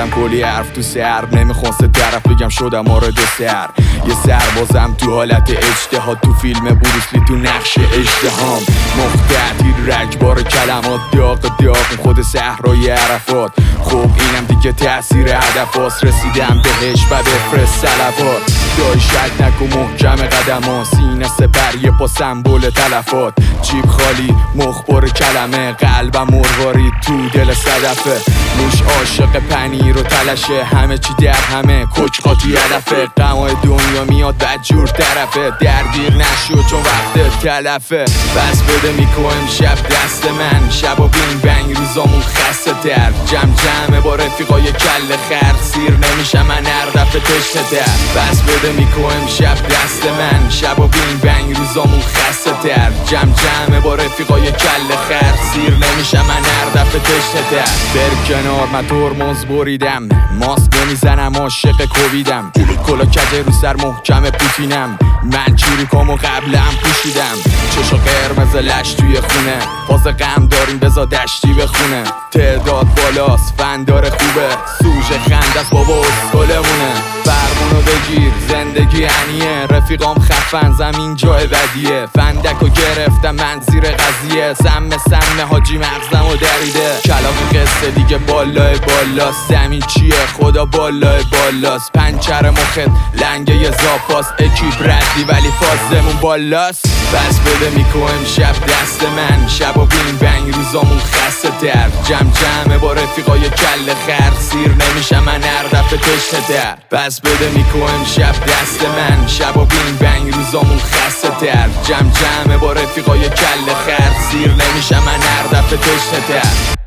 کردم کلی حرف تو سر، نمیخواست طرف بگم شدم آرد سر. یه سربازم تو حالت اجتهاد، تو فیلم بروسلی تو نقش اجتهام. مختطیر رگبار کلمات، داغ خود صحرای عرفات. خب اینم دیگه تأثیر هدف هاست، رسیدم بهش و بفرست صلوات. دای شد نکو محکم قدم، سینه سپر یه پا سمبول تلفات. جیب خالی مخبر کلمه، قلبم مرواری تو دل صدفه. موش عاشق پنیر و تلشه، همه چی در همه کچ قاطی هدفه. غمای دنیا میاد بدجور طرفه، درگیر نشو چون وقت تلفه. بس بده میکو امشب دست من، شبا بین بنگ روزامون خسته در. جمع با رفیقای کل خر، سیر نمیشم من هر دفعه تشنه در. بس بده میکو امشب دست من، شبا بین بنگ روزامون خسته در. جمع با رفیقای کل خر، سیر نمیشم من هر دفعه تشنه در. بر کنار من ترمز بریدم، ماسک نمیزنم عاشق کوبیدم. کلا کجه رو سر محکم پوتینم، من چیریکامو قبلم پوشیدم. چشا قرمز لش توی خونه، فاز غم داریم بزا دشتی بخونه. تعداد بالاست فندار خوبه، سوژه خندست بابا اسکلمونه. فرمونو بگیر زندگی عنیه، رفیقام خفن زمین جای بدیه. فندکو گرفتم من زیر قضیه، سم حاجی مغزم و دریده. کلاق قصه دیگه بالای بالاست، زمین چیه خدا بالای بالاست. پنچر مخت لنگه ی زاپاس، اکیپ ردی ولی فازمون بالاست. بس بده میکو امشب دست من، شبا بین بنگ روزامون خسته در. جمع با رفیقای کل خر، سیر نمیشم من هر دفعه تشنه در. بس بده میکو امشب دست من، شبا بین بنگ روزامون خسته در. جمع با رفیقای کل خر، سیر نمیشم من هر دفعه تشنه در.